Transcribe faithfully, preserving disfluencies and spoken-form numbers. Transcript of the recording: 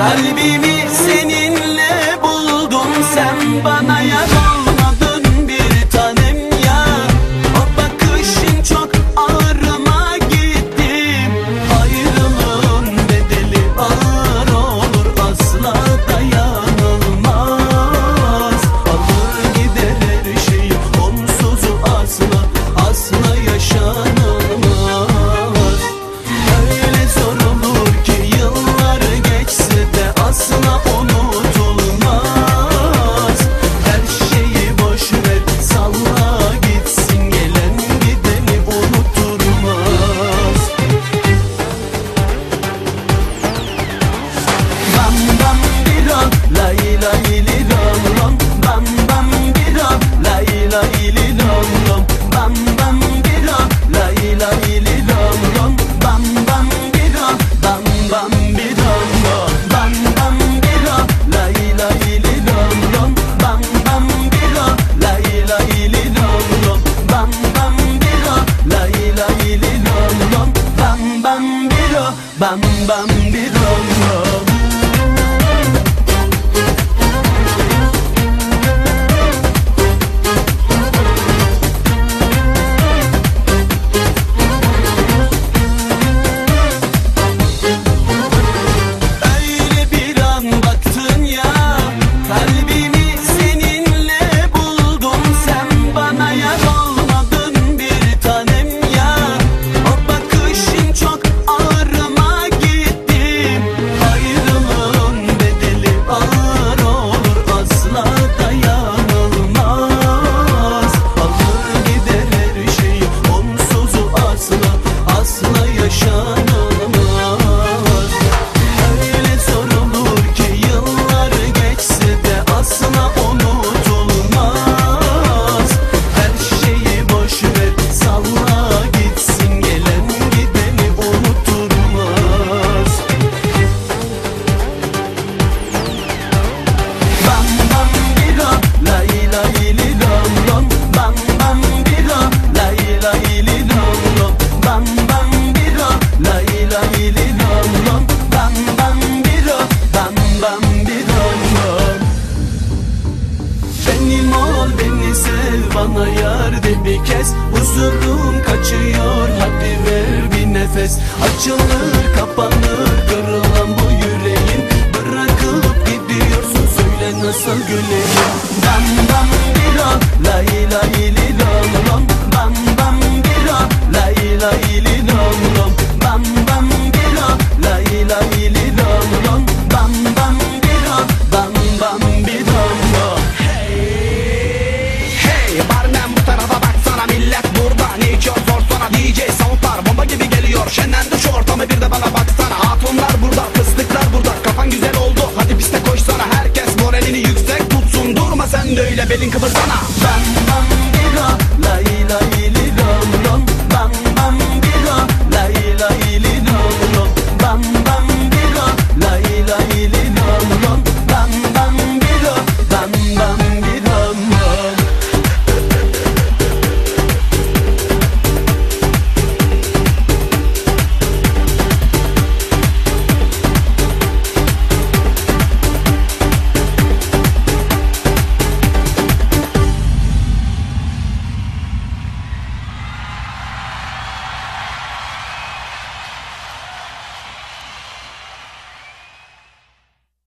Kalbimi seninle buldum, sen bana yar olmadın bir tanem ya. O bakışın çok ağrıma gittim. Ayrılığın bedeli ağır olur, asla dayanılmaz. Alır gider her şeyi, onsuzu asla asla yaşanılmaz. Öyle zor olur ki yıllar geçse de asla unutulmaz. Her şeyi boş ver, salla gitsin, gelen gideni unuturmaz. Bam bam biro, lay lay li rom rom. Bam bam biro, lay lay li rom rom. Bam bam biro, lay lay li rom rom. Bam bam biro, bam bam biro, bam bam biro, lay lay li rom rom. Bam bam biro, lay lay li rom rom. Bam bam biro, lay lay li rom rom. Bam bam biro, bam bam biro. Öyle bir an baktın ya, kalbimi seninle buldum, sen bana yar olmadın bir tanem ya. O bakışın çok ağrıma gittim. Ayrılığın bedeli ağır olur, asla dayanılmaz. Alır gider her şeyi, onsuzu asla asla yaşanılmaz. Öyle zor olur ki yıllar geçse de asla unutulmaz. Her şeyi boş ver, salla gitsin, gelen gideni unuturmaz. Bam bam biro, lay lay li rom rom. Bam bam biro, lay lay li rom rom. Bam bam biro, lay lay li rom rom. Bam bam biro, bam bam biro. Benim ol, beni sev, bana yar de bir kez. Huzurum kaçıyor, hadi ver bir nefes. Açılır kapanır kırılan bu yüreğin. Bırakıp gidiyorsun, söyle nasıl güleyim. Bam bam biro, lay lay li rom rom. Bam bam biro, lay lay li rom rom. Bam bam biro, lay lay li rom rom. Bam bam biro, bam bam biro. Hey barmen bu tarafa baksana, millet burada. Ne içiyor sorsana, D J soundlar bomba gibi geliyor. Şenlendi şu ortamı, bir de bana baksana. Hatunlar burada, fıstıklar burada. Kafan güzel oldu, hadi piste koşsana. Herkes moralini yüksek tutsun, durma sen de öyle belin kıvırsana. Bam bam